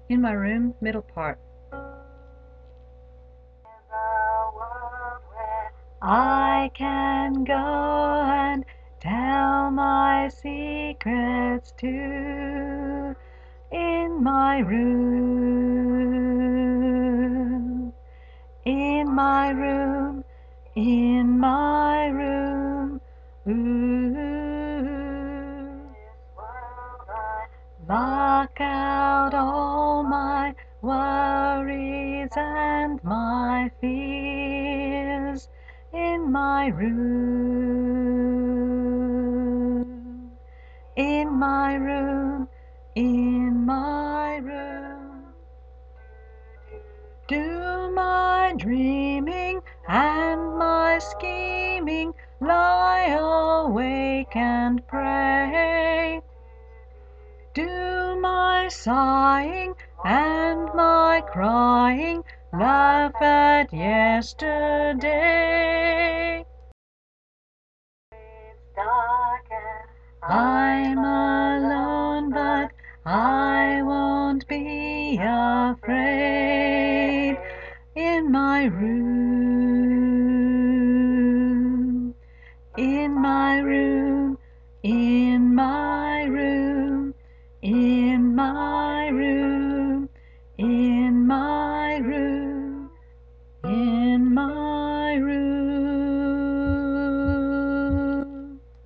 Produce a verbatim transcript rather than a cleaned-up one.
In my room, middle part. I can go and tell my secrets too. In my room, in my room, in my room, ooh. Lock out all my worries and my fears in my room, in my room, in my room. Do my dreaming and my scheming, lie awake and pray. Do my sighing and my crying, laugh at yesterday. I'm alone, but I won't be afraid in my room, in my room.